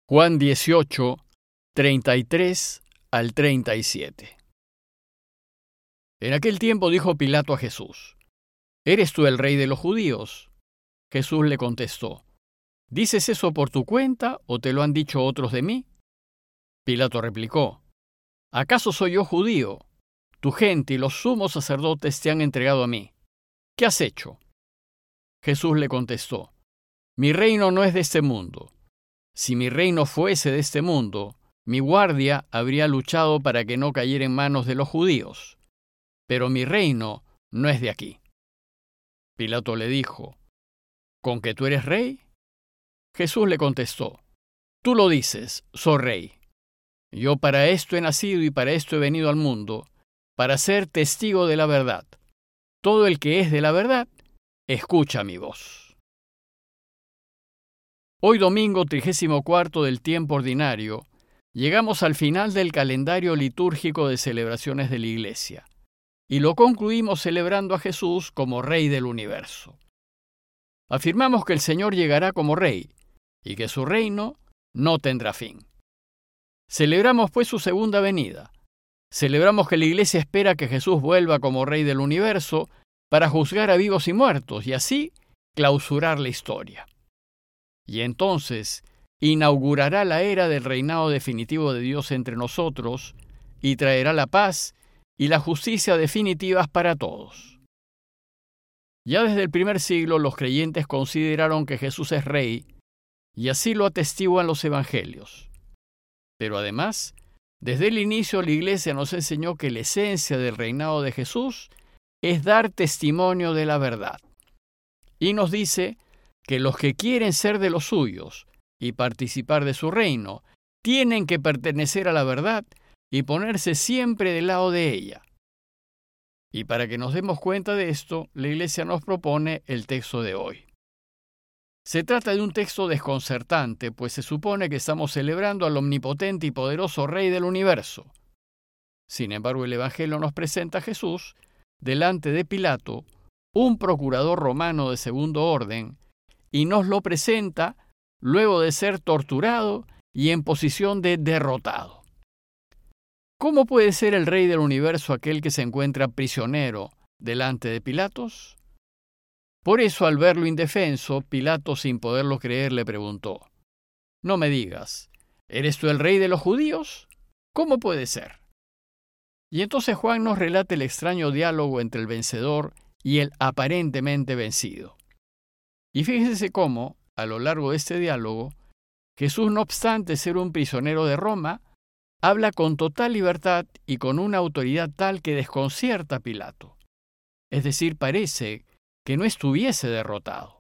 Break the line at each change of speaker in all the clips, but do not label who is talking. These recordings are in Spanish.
Juan 18, 33 al 37. En aquel tiempo dijo Pilato a Jesús: ¿Eres tú el rey de los judíos? Jesús le contestó: ¿Dices eso por tu cuenta o te lo han dicho otros de mí? Pilato replicó: ¿Acaso soy yo judío? Tu gente y los sumos sacerdotes te han entregado a mí. ¿Qué has hecho? Jesús le contestó: Mi reino no es de este mundo. Si mi reino fuese de este mundo, mi guardia habría luchado para que no cayera en manos de los judíos. Pero mi reino no es de aquí. Pilato le dijo: ¿Con que tú eres rey? Jesús le contestó: Tú lo dices, soy rey. Yo para esto he nacido y para esto he venido al mundo, para ser testigo de la verdad. Todo el que es de la verdad, escucha mi voz. Hoy domingo 34 del tiempo ordinario, llegamos al final del calendario litúrgico de celebraciones de la Iglesia, y lo concluimos celebrando a Jesús como Rey del universo. Afirmamos que el Señor llegará como Rey, y que su reino no tendrá fin. Celebramos pues su segunda venida. Celebramos que la Iglesia espera que Jesús vuelva como Rey del universo para juzgar a vivos y muertos, y así clausurar la historia. Y entonces inaugurará la era del reinado definitivo de Dios entre nosotros y traerá la paz y la justicia definitivas para todos. Ya desde el primer siglo los creyentes consideraron que Jesús es rey y así lo atestiguan los evangelios. Pero además, desde el inicio la Iglesia nos enseñó que la esencia del reinado de Jesús es dar testimonio de la verdad. Y nos dice que los que quieren ser de los suyos y participar de su reino tienen que pertenecer a la verdad y ponerse siempre del lado de ella. Y para que nos demos cuenta de esto, la Iglesia nos propone el texto de hoy. Se trata de un texto desconcertante, pues se supone que estamos celebrando al omnipotente y poderoso Rey del universo. Sin embargo, el Evangelio nos presenta a Jesús delante de Pilato, un procurador romano de segundo orden, y nos lo presenta luego de ser torturado y en posición de derrotado. ¿Cómo puede ser el Rey del universo aquel que se encuentra prisionero delante de Pilatos? Por eso, al verlo indefenso, Pilato, sin poderlo creer, le preguntó: No me digas, ¿eres tú el Rey de los judíos? ¿Cómo puede ser? Y entonces Juan nos relata el extraño diálogo entre el vencedor y el aparentemente vencido. Y fíjense cómo, a lo largo de este diálogo, Jesús, no obstante ser un prisionero de Roma, habla con total libertad y con una autoridad tal que desconcierta a Pilato. Es decir, parece que no estuviese derrotado.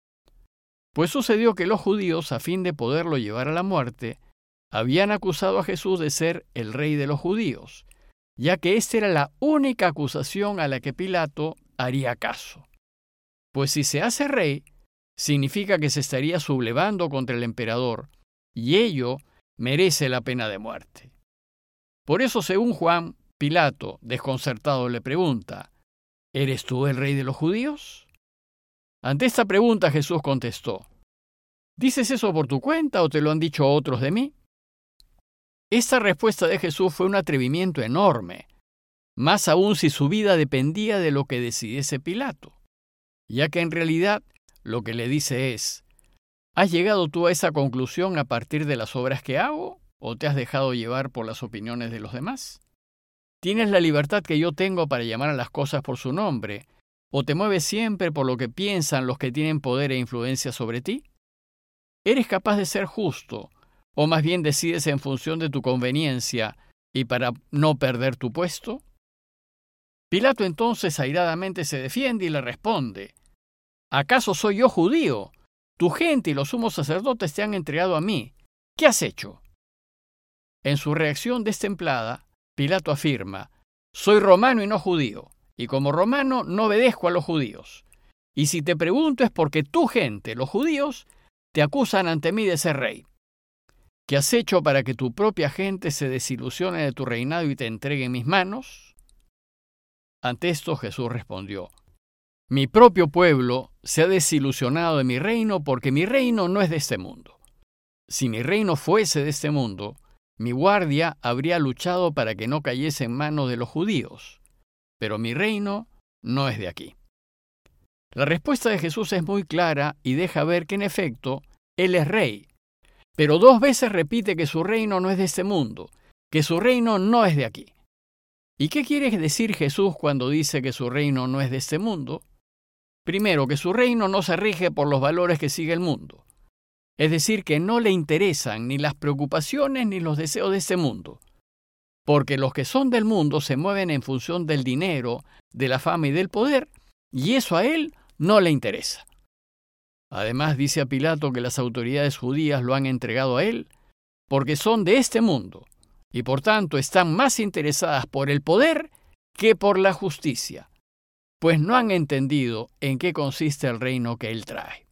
Pues sucedió que los judíos, a fin de poderlo llevar a la muerte, habían acusado a Jesús de ser el rey de los judíos, ya que esta era la única acusación a la que Pilato haría caso. Pues si se hace rey, significa que se estaría sublevando contra el emperador, y ello merece la pena de muerte. Por eso, según Juan, Pilato, desconcertado, le pregunta: ¿Eres tú el rey de los judíos? Ante esta pregunta Jesús contestó: ¿Dices eso por tu cuenta o te lo han dicho otros de mí? Esta respuesta de Jesús fue un atrevimiento enorme, más aún si su vida dependía de lo que decidiese Pilato, ya que en realidad lo que le dice es: ¿has llegado tú a esa conclusión a partir de las obras que hago o te has dejado llevar por las opiniones de los demás? ¿Tienes la libertad que yo tengo para llamar a las cosas por su nombre o te mueves siempre por lo que piensan los que tienen poder e influencia sobre ti? ¿Eres capaz de ser justo o más bien decides en función de tu conveniencia y para no perder tu puesto? Pilato entonces airadamente se defiende y le responde: ¿Acaso soy yo judío? Tu gente y los sumos sacerdotes te han entregado a mí. ¿Qué has hecho? En su reacción destemplada, Pilato afirma: Soy romano y no judío, y como romano no obedezco a los judíos. Y si te pregunto es porque tu gente, los judíos, te acusan ante mí de ser rey. ¿Qué has hecho para que tu propia gente se desilusione de tu reinado y te entregue en mis manos? Ante esto Jesús respondió: Mi propio pueblo se ha desilusionado de mi reino porque mi reino no es de este mundo. si mi reino fuese de este mundo, mi guardia habría luchado para que no cayese en manos de los judíos, pero mi reino no es de aquí. La respuesta de Jesús es muy clara y deja ver que en efecto, Él es rey, pero 2 veces repite que su reino no es de este mundo, que su reino no es de aquí. ¿Y qué quiere decir Jesús cuando dice que su reino no es de este mundo? Primero, que su reino no se rige por los valores que sigue el mundo. Es decir, que no le interesan ni las preocupaciones ni los deseos de este mundo. Porque los que son del mundo se mueven en función del dinero, de la fama y del poder, y eso a él no le interesa. Además, dice a Pilato que las autoridades judías lo han entregado a él porque son de este mundo, y por tanto están más interesadas por el poder que por la justicia, pues no han entendido en qué consiste el reino que él trae.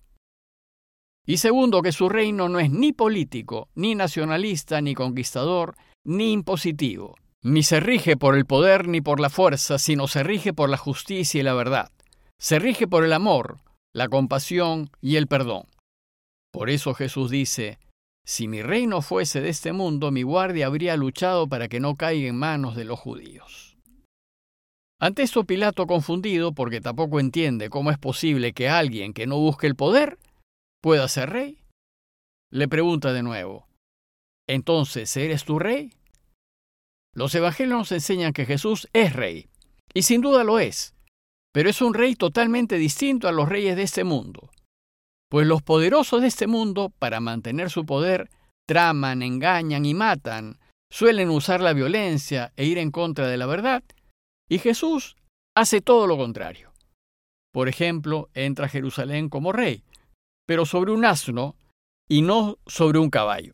Y segundo, que su reino no es ni político, ni nacionalista, ni conquistador, ni impositivo, ni se rige por el poder ni por la fuerza, sino se rige por la justicia y la verdad. Se rige por el amor, la compasión y el perdón. Por eso Jesús dice, si mi reino fuese de este mundo, mi guardia habría luchado para que no caiga en manos de los judíos. Ante esto Pilato, confundido, porque tampoco entiende cómo es posible que alguien que no busque el poder pueda ser rey, le pregunta de nuevo, ¿entonces eres tú rey? Los evangelios nos enseñan que Jesús es rey, y sin duda lo es, pero es un rey totalmente distinto a los reyes de este mundo, pues los poderosos de este mundo, para mantener su poder, traman, engañan y matan, suelen usar la violencia e ir en contra de la verdad, y Jesús hace todo lo contrario. Por ejemplo, entra a Jerusalén como rey, pero sobre un asno y no sobre un caballo.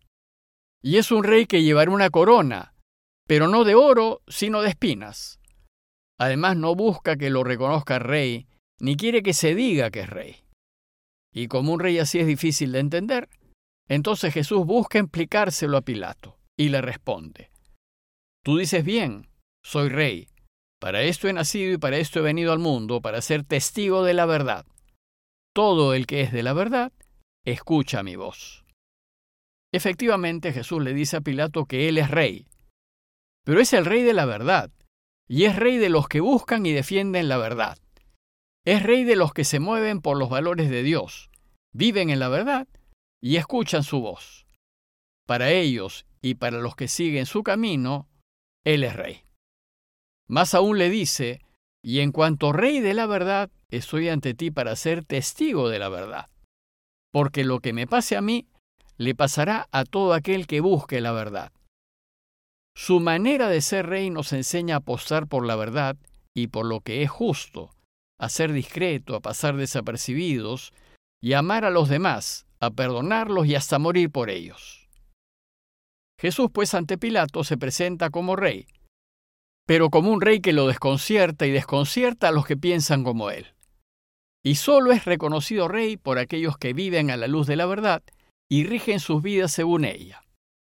Y es un rey que llevará una corona, pero no de oro, sino de espinas. Además, no busca que lo reconozca rey, ni quiere que se diga que es rey. Y como un rey así es difícil de entender, entonces Jesús busca explicárselo a Pilato y le responde, tú dices bien, soy rey, para esto he nacido y para esto he venido al mundo, para ser testigo de la verdad. Todo el que es de la verdad, escucha mi voz. Efectivamente, Jesús le dice a Pilato que él es rey, pero es el rey de la verdad, y es rey de los que buscan y defienden la verdad. Es rey de los que se mueven por los valores de Dios, viven en la verdad y escuchan su voz. Para ellos y para los que siguen su camino, él es rey. Más aún le dice, y en cuanto rey de la verdad, estoy ante ti para ser testigo de la verdad. Porque lo que me pase a mí, le pasará a todo aquel que busque la verdad. Su manera de ser rey nos enseña a apostar por la verdad y por lo que es justo, a ser discreto, a pasar desapercibidos y a amar a los demás, a perdonarlos y hasta morir por ellos. Jesús, pues, ante Pilato se presenta como rey, pero como un rey que lo desconcierta y desconcierta a los que piensan como él. Y solo es reconocido rey por aquellos que viven a la luz de la verdad y rigen sus vidas según ella.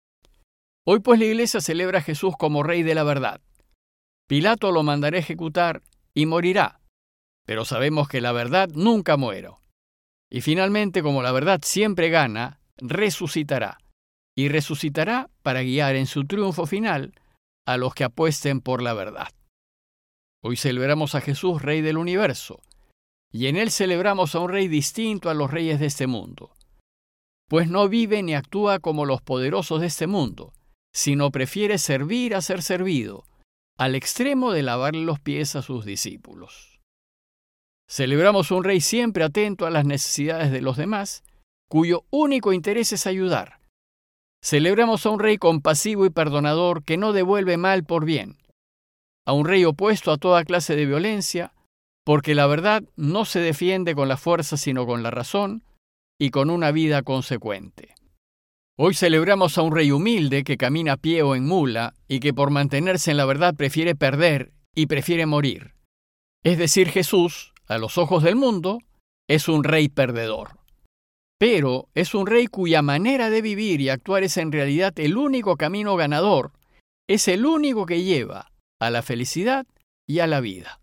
Hoy pues la Iglesia celebra a Jesús como rey de la verdad. Pilato lo mandará ejecutar y morirá, pero sabemos que la verdad nunca muere. Y finalmente, como la verdad siempre gana, resucitará. Y resucitará para guiar en su triunfo final a los que apuesten por la verdad. Hoy celebramos a Jesús, Rey del universo, y en él celebramos a un rey distinto a los reyes de este mundo, pues no vive ni actúa como los poderosos de este mundo, sino prefiere servir a ser servido, al extremo de lavarle los pies a sus discípulos. Celebramos un rey siempre atento a las necesidades de los demás, cuyo único interés es ayudar. Celebramos a un rey compasivo y perdonador que no devuelve mal por bien, a un rey opuesto a toda clase de violencia, porque la verdad no se defiende con la fuerza sino con la razón y con una vida consecuente. Hoy celebramos a un rey humilde que camina a pie o en mula y que por mantenerse en la verdad prefiere perder y prefiere morir. Es decir, Jesús, a los ojos del mundo, es un rey perdedor. Pero es un rey cuya manera de vivir y actuar es en realidad el único camino ganador, es el único que lleva a la felicidad y a la vida.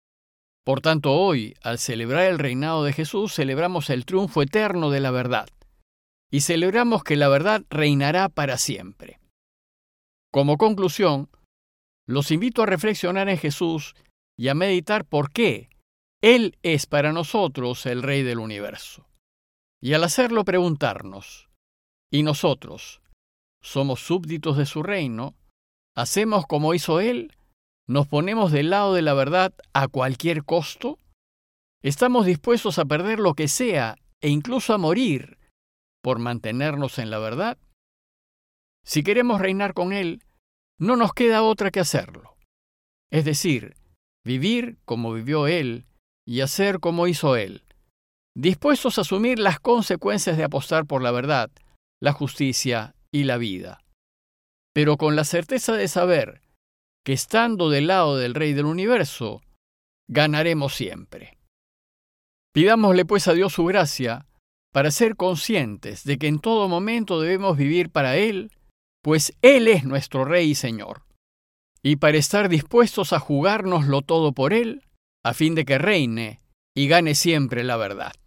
Por tanto, hoy, al celebrar el reinado de Jesús, celebramos el triunfo eterno de la verdad. y celebramos que la verdad reinará para siempre. Como conclusión, los invito a reflexionar en Jesús y a meditar por qué Él es para nosotros el Rey del universo. Y al hacerlo preguntarnos, ¿y nosotros somos súbditos de su reino? ¿Hacemos como hizo Él? ¿Nos ponemos del lado de la verdad a cualquier costo? ¿Estamos dispuestos a perder lo que sea e incluso a morir por mantenernos en la verdad? Si queremos reinar con Él, no nos queda otra que hacerlo. Es decir, vivir como vivió Él y hacer como hizo Él, dispuestos a asumir las consecuencias de apostar por la verdad, la justicia y la vida, pero con la certeza de saber que estando del lado del Rey del universo, ganaremos siempre. Pidámosle pues a Dios su gracia para ser conscientes de que en todo momento debemos vivir para Él, pues Él es nuestro Rey y Señor, y para estar dispuestos a jugárnoslo todo por Él, a fin de que reine y gane siempre la verdad.